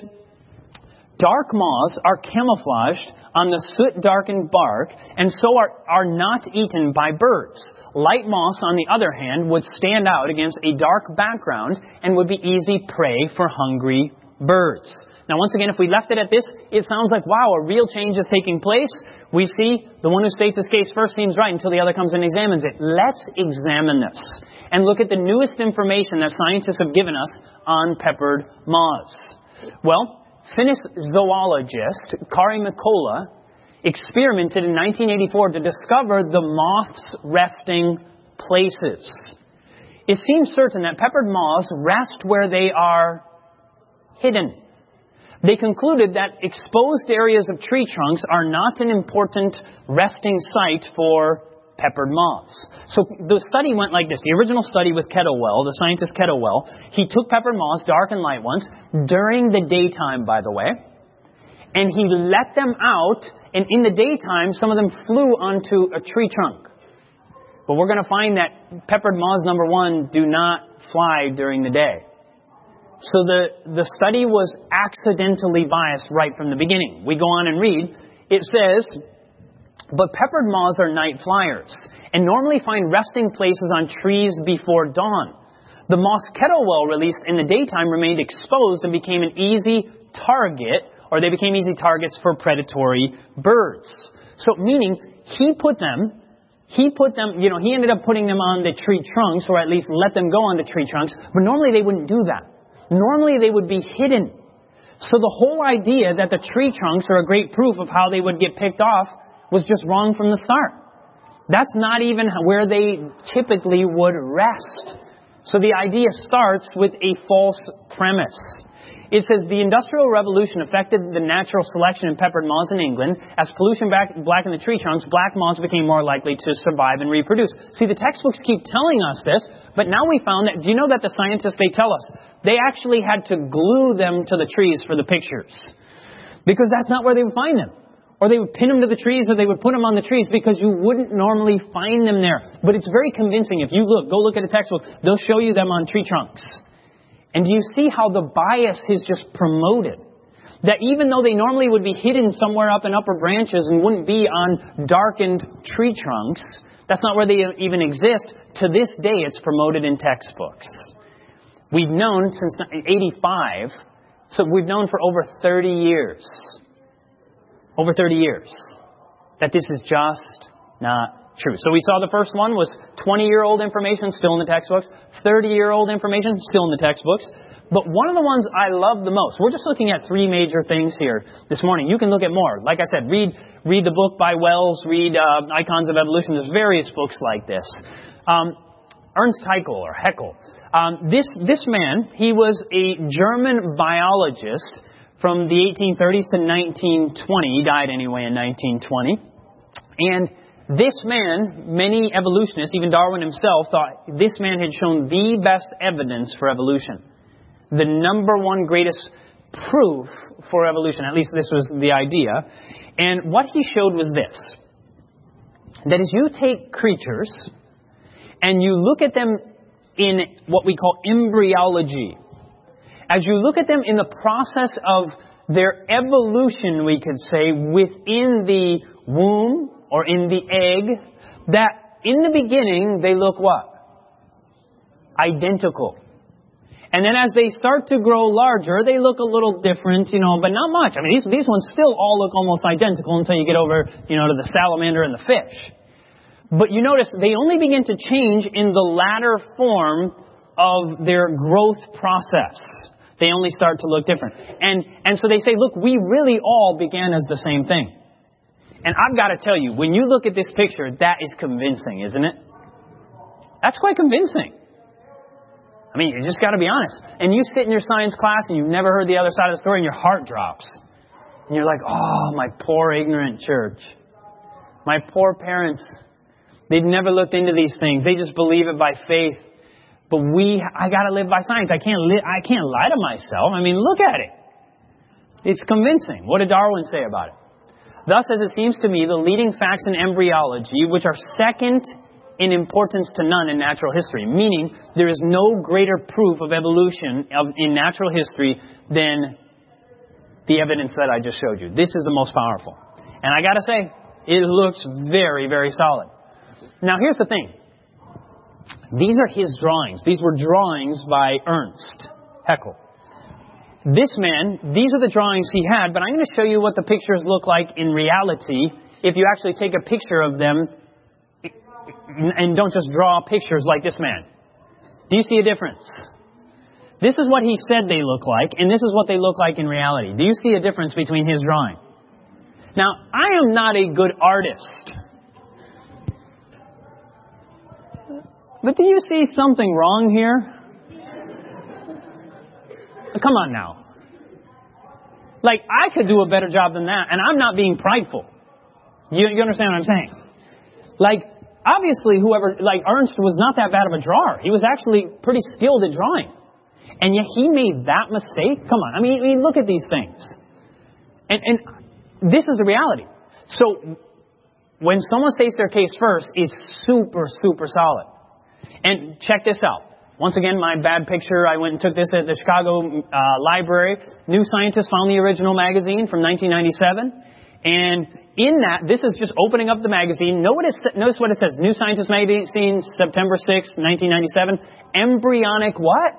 dark moths are camouflaged on the soot-darkened bark and so are not eaten by birds. Light moths, on the other hand, would stand out against a dark background and would be easy prey for hungry birds. Now, once again, if we left it at this, it sounds like, wow, a real change is taking place. We see the one who states his case first seems right until the other comes and examines it. Let's examine this and look at the newest information that scientists have given us on peppered moths. Well, Finnish zoologist Kari Mikkola experimented in 1984 to discover the moths' resting places. It seems certain that peppered moths rest where they are hidden. They concluded that exposed areas of tree trunks are not an important resting site for peppered moths. So the study went like this. The original study with Kettlewell, the scientist Kettlewell, he took peppered moths, dark and light ones, during the daytime, by the way, and he let them out, and in the daytime, some of them flew onto a tree trunk. But we're going to find that peppered moths, number one, do not fly during the day. So the study was accidentally biased right from the beginning. We go on and read. It says, but peppered moths are night flyers and normally find resting places on trees before dawn. The moths Kettlewell released in the daytime remained exposed and became an easy target, or they became easy targets for predatory birds. So meaning he ended up putting them on the tree trunks, or at least let them go on the tree trunks, but normally they wouldn't do that. Normally they would be hidden. So the whole idea that the tree trunks are a great proof of how they would get picked off was just wrong from the start. That's not even where they typically would rest. So the idea starts with a false premise. It says the Industrial Revolution affected the natural selection in peppered moths in England. As pollution blackened the tree trunks, black moths became more likely to survive and reproduce. See, the textbooks keep telling us this, but now we found that, do you know that the scientists, they tell us, they actually had to glue them to the trees for the pictures. Because that's not where they would find them. Or they would pin them to the trees, or they would put them on the trees, because you wouldn't normally find them there. But it's very convincing. If you go look at a textbook, they'll show you them on tree trunks. And do you see how the bias is just promoted? That even though they normally would be hidden somewhere up in upper branches and wouldn't be on darkened tree trunks, that's not where they even exist. To this day, it's promoted in textbooks. We've known since 1985, so we've known for over 30 years, that this is just not true. So we saw the first one was 20-year-old information, still in the textbooks. 30-year-old information, still in the textbooks. But one of the ones I love the most, we're just looking at three major things here this morning. You can look at more. Like I said, read the book by Wells, read Icons of Evolution. There's various books like this. Ernst Haeckel. This man, he was a German biologist from the 1830s to 1920. He died anyway in 1920. And this man, many evolutionists, even Darwin himself, thought this man had shown the best evidence for evolution. The number one greatest proof for evolution. At least this was the idea. And what he showed was this. That is, you take creatures and you look at them in what we call embryology. As you look at them in the process of their evolution, we could say, within the womb or in the egg, that in the beginning they look what? Identical. And then as they start to grow larger, they look a little different, but not much. I mean, these ones still all look almost identical until you get over, to the salamander and the fish. But you notice they only begin to change in the latter form of their growth process. They only start to look different. And so they say, look, we really all began as the same thing. And I've got to tell you, when you look at this picture, that is convincing, isn't it? That's quite convincing. I mean, you just got to be honest. And you sit in your science class and you've never heard the other side of the story and your heart drops. And you're like, oh, my poor ignorant church. My poor parents. They've never looked into these things. They just believe it by faith. But I got to live by science. I can't lie to myself. I mean, look at it. It's convincing. What did Darwin say about it? Thus, as it seems to me, the leading facts in embryology, which are second in importance to none in natural history, meaning there is no greater proof of evolution in natural history than the evidence that I just showed you. This is the most powerful. And I got to say, it looks very, very solid. Now, here's the thing. These are his drawings. These were drawings by Ernst Haeckel. This man, these are the drawings he had, but I'm going to show you what the pictures look like in reality if you actually take a picture of them and don't just draw pictures like this man. Do you see a difference? This is what he said they look like, and this is what they look like in reality. Do you see a difference between his drawing? Now, I am not a good artist. But do you see something wrong here? Come on now. Like, I could do a better job than that, and I'm not being prideful. You understand what I'm saying? Like, obviously, Ernst was not that bad of a drawer. He was actually pretty skilled at drawing. And yet he made that mistake? Come on. I mean, look at these things. And this is the reality. So, when someone states their case first, it's super, super solid. And check this out. Once again, my bad picture. I went and took this at the Chicago Library. New Scientist found the original magazine from 1997. And in that, this is just opening up the magazine. Notice what it says. New Scientist magazine, September 6th, 1997. Embryonic what?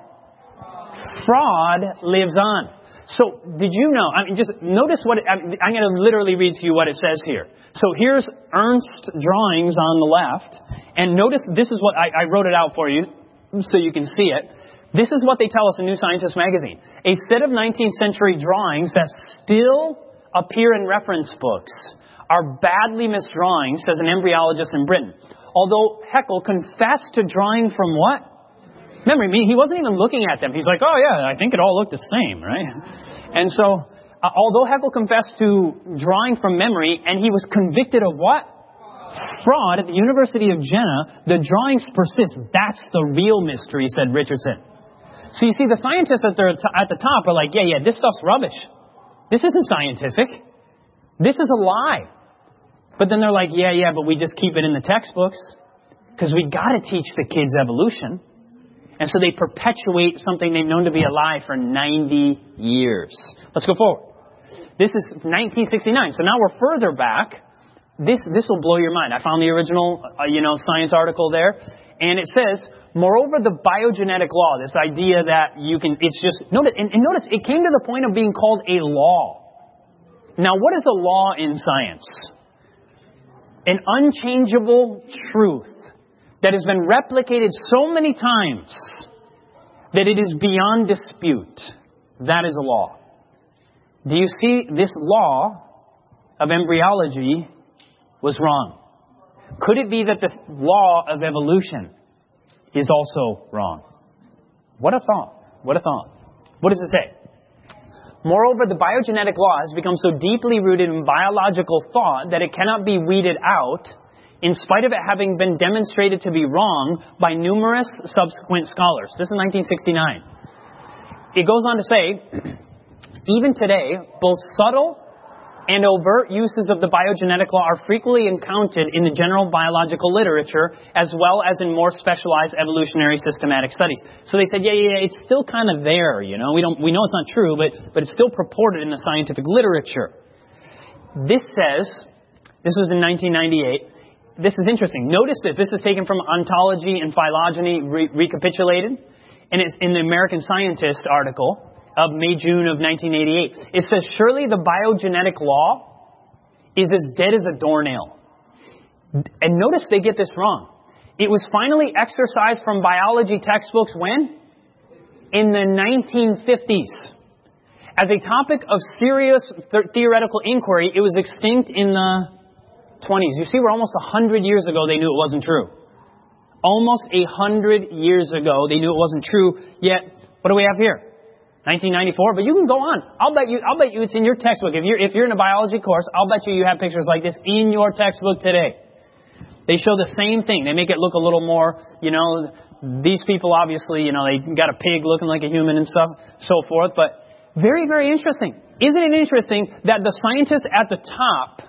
Fraud lives on. So, did you know? I mean, just notice what I'm going to literally read to you what it says here. So here's Ernst's drawings on the left, and notice this is what I wrote it out for you, so you can see it. This is what they tell us in New Scientist magazine: a set of 19th century drawings that still appear in reference books are badly misdrawings, says an embryologist in Britain. Although Haeckel confessed to drawing from what? Memory. I mean, he wasn't even looking at them. He's like, oh yeah, I think it all looked the same, right? And so, although Haeckel confessed to drawing from memory, and he was convicted of what? Fraud at the University of Jena, the drawings persist. That's the real mystery, said Richardson. So you see, the scientists at the top are like, yeah, this stuff's rubbish. This isn't scientific. This is a lie. But then they're like, yeah, but we just keep it in the textbooks because we got to teach the kids evolution. And so they perpetuate something they've known to be a lie for 90 years. Let's go forward. This is 1969. So now we're further back. This will blow your mind. I found the original, science article there. And it says, moreover, the biogenetic law, this idea that notice, it came to the point of being called a law. Now, what is a law in science? An unchangeable truth that has been replicated so many times that it is beyond dispute. That is a law. Do you see, this law of embryology was wrong? Could it be that the law of evolution is also wrong? What a thought. What a thought. What does it say? Moreover, the biogenetic law has become so deeply rooted in biological thought that it cannot be weeded out, in spite of it having been demonstrated to be wrong by numerous subsequent scholars. This is 1969. It goes on to say, even today, both subtle and overt uses of the biogenetic law are frequently encountered in the general biological literature, as well as in more specialized evolutionary systematic studies. So they said, yeah, it's still kind of there, We know it's not true, but it's still purported in the scientific literature. This was in 1998. This is interesting. Notice this. This is taken from Ontology and Phylogeny Recapitulated, and it's in the American Scientist article of May-June of 1988. It says, surely the biogenetic law is as dead as a doornail. And notice they get this wrong. It was finally exorcised from biology textbooks when? In the 1950s. As a topic of serious theoretical inquiry, it was extinct in the 20s. You see, we're almost 100 years ago they knew it wasn't true. Almost 100 years ago they knew it wasn't true. Yet, what do we have here? 1994, but you can go on. I'll bet you it's in your textbook. If you're in a biology course, I'll bet you have pictures like this in your textbook today. They show the same thing. They make it look a little more, these people obviously, they got a pig looking like a human and stuff, so forth, but very, very interesting. Isn't it interesting that the scientists at the top,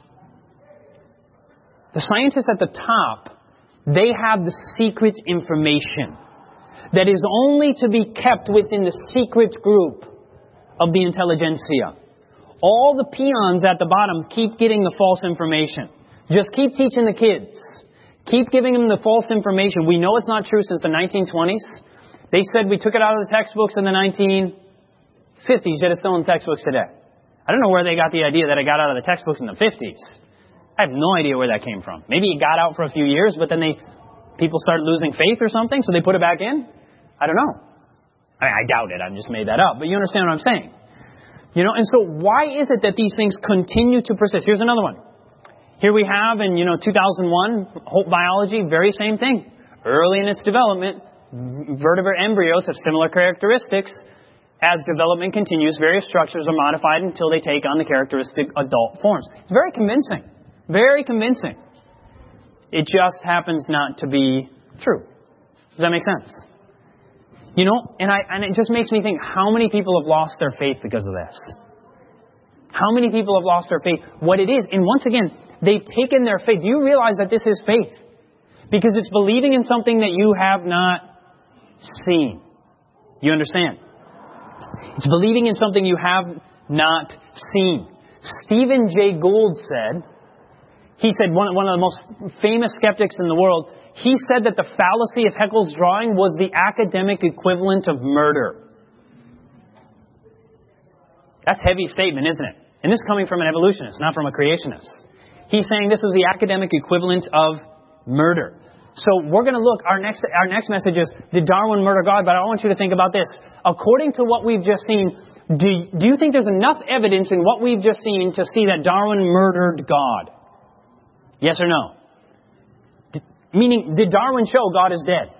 they have the secret information that is only to be kept within the secret group of the intelligentsia. All the peons at the bottom keep getting the false information. Just keep teaching the kids. Keep giving them the false information. We know it's not true since the 1920s. They said we took it out of the textbooks in the 1950s, yet it's still in textbooks today. I don't know where they got the idea that it got out of the textbooks in the 50s. I have no idea where that came from. Maybe it got out for a few years, but then people started losing faith or something, so they put it back in. I don't know. I doubt it. I've just made that up. But you understand what I'm saying. And so why is it that these things continue to persist? Here's another one. Here we have in, 2001, Hope Biology, very same thing. Early in its development, vertebrate embryos have similar characteristics. As development continues, various structures are modified until they take on the characteristic adult forms. It's very convincing. Very convincing. It just happens not to be true. Does that make sense? And it just makes me think, how many people have lost their faith because of this? How many people have lost their faith? What it is, and once again, they've taken their faith. Do you realize that this is faith? Because it's believing in something that you have not seen. You understand? It's believing in something you have not seen. Stephen Jay Gould said, one of the most famous skeptics in the world, he said that the fallacy of Haeckel's drawing was the academic equivalent of murder. That's a heavy statement, isn't it? And this is coming from an evolutionist, not from a creationist. He's saying this is the academic equivalent of murder. So we're going to look, our next message is, did Darwin murder God? But I want you to think about this. According to what we've just seen, do you think there's enough evidence in what we've just seen to see that Darwin murdered God? Yes or no? Meaning, did Darwin show God is dead?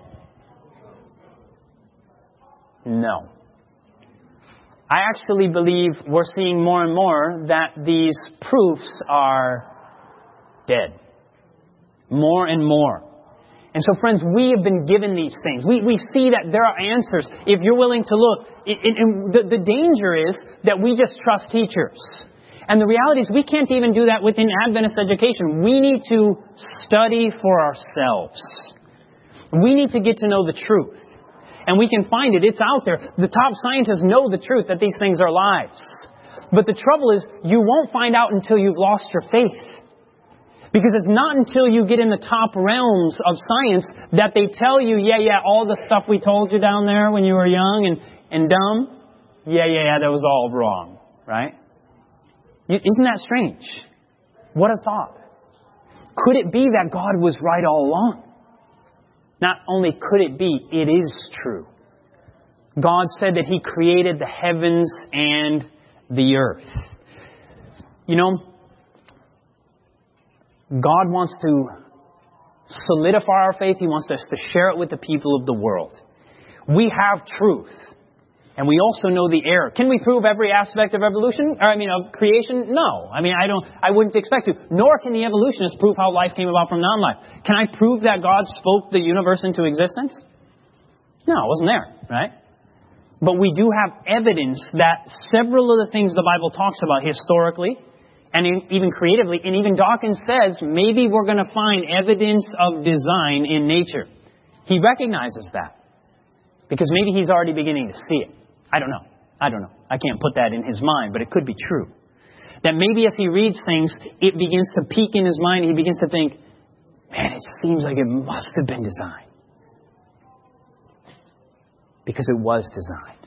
No. I actually believe we're seeing more and more that these proofs are dead. More and more. And so, friends, we have been given these things. We see that there are answers if you're willing to look. And the danger is that we just trust teachers. And the reality is we can't even do that within Adventist education. We need to study for ourselves. We need to get to know the truth. And we can find it. It's out there. The top scientists know the truth that these things are lies. But the trouble is you won't find out until you've lost your faith. Because it's not until you get in the top realms of science that they tell you, all the stuff we told you down there when you were young and dumb, that was all wrong, right? Isn't that strange? What a thought. Could it be that God was right all along? Not only could it be, it is true. God said that He created the heavens and the earth. God wants to solidify our faith. He wants us to share it with the people of the world. We have truth. And we also know the error. Can we prove every aspect of evolution? Of creation? No. I wouldn't expect to. Nor can the evolutionists prove how life came about from non-life. Can I prove that God spoke the universe into existence? No, it wasn't there, right? But we do have evidence that several of the things the Bible talks about historically, and even creatively, and even Dawkins says, maybe we're going to find evidence of design in nature. He recognizes that. Because maybe he's already beginning to see it. I don't know. I can't put that in his mind, but it could be true. That maybe as he reads things, it begins to peak in his mind. He begins to think, man, it seems like it must have been designed. Because it was designed.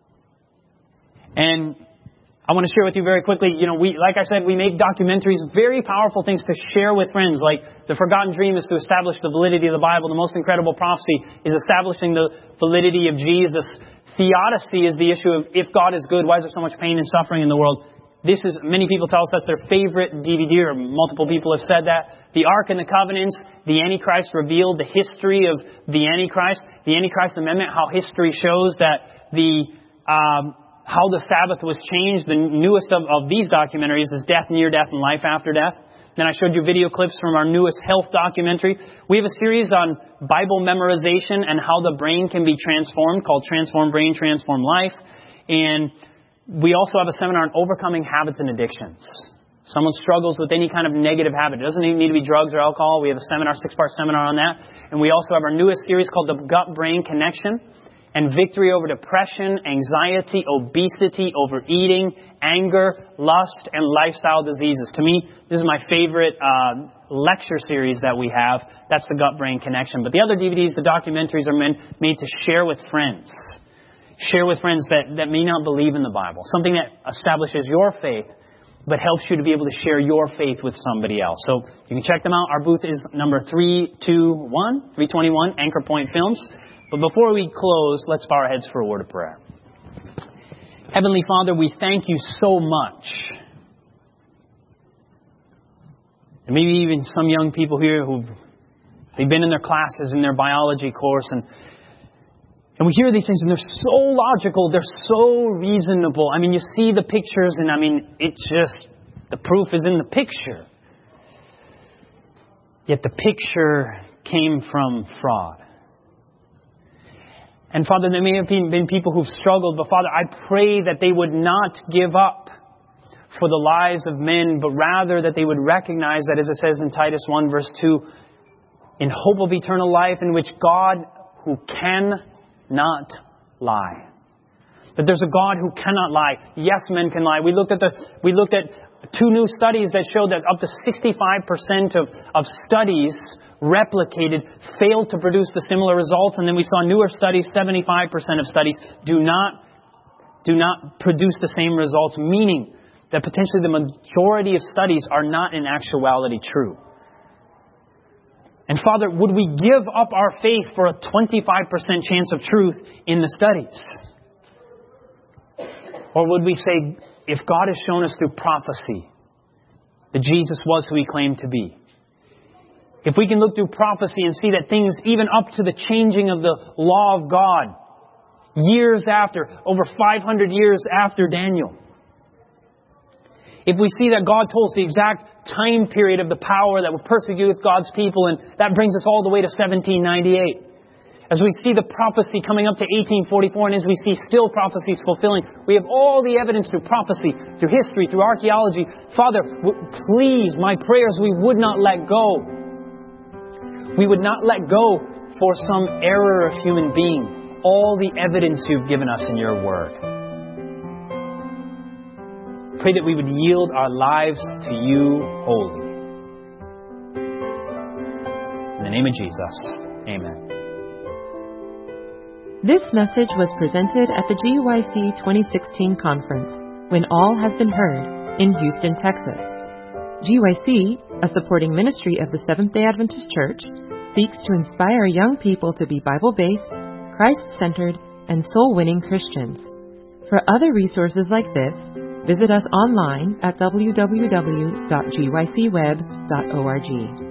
And I want to share with you very quickly, like I said, we make documentaries, very powerful things to share with friends. Like The Forgotten Dream is to establish the validity of the Bible. The Most Incredible Prophecy is establishing the validity of Jesus. Theodicy is the issue of if God is good, why is there so much pain and suffering in the world? Many people tell us that's their favorite DVD, or multiple people have said that. The Ark and the Covenants, the Antichrist revealed, the history of the Antichrist Amendment, how history shows that how the Sabbath was changed. The newest of these documentaries is Death, Near Death, and Life After Death. Then I showed you video clips from our newest health documentary. We have a series on Bible memorization and how the brain can be transformed, called Transform Brain, Transform Life. And we also have a seminar on overcoming habits and addictions. Someone struggles with any kind of negative habit. It doesn't even need to be drugs or alcohol. We have a seminar, 6-part seminar on that. And we also have our newest series called The Gut-Brain Connection. And victory over depression, anxiety, obesity, overeating, anger, lust, and lifestyle diseases. To me, this is my favorite lecture series that we have. That's the Gut-Brain Connection. But the other DVDs, the documentaries, are made to share with friends. Share with friends that may not believe in the Bible. Something that establishes your faith, but helps you to be able to share your faith with somebody else. So you can check them out. Our booth is number 321, Anchor Point Films. But before we close, let's bow our heads for a word of prayer. Heavenly Father, we thank you so much. And maybe even some young people here they've been in their classes, in their biology course, and we hear these things and they're so logical, they're so reasonable. You see the pictures and the proof is in the picture. Yet the picture came from fraud. And Father, there may have been people who've struggled, but Father, I pray that they would not give up for the lies of men, but rather that they would recognize that, as it says in Titus 1 verse 2, in hope of eternal life in which God, who cannot lie. That there's a God who cannot lie. Yes, men can lie. We looked at 2 new studies that showed that up to 65% of studies replicated failed to produce the similar results. And then we saw newer studies, 75% of studies do not produce the same results, meaning that potentially the majority of studies are not in actuality true. And Father, would we give up our faith for a 25% chance of truth in the studies? Or would we say, if God has shown us through prophecy that Jesus was who He claimed to be, if we can look through prophecy and see that things, even up to the changing of the law of God, years after, over 500 years after Daniel, if we see that God told us the exact time period of the power that would persecute God's people, and that brings us all the way to 1798. As we see the prophecy coming up to 1844, and as we see still prophecies fulfilling, we have all the evidence through prophecy, through history, through archaeology. Father, please, my prayers, we would not let go. We would not let go for some error of human being. All the evidence You've given us in Your Word. Pray that we would yield our lives to You wholly. In the name of Jesus, amen. This message was presented at the GYC 2016 conference, When All Has Been Heard, in Houston, Texas. GYC, a supporting ministry of the Seventh-day Adventist Church, seeks to inspire young people to be Bible-based, Christ-centered, and soul-winning Christians. For other resources like this, visit us online at www.gycweb.org.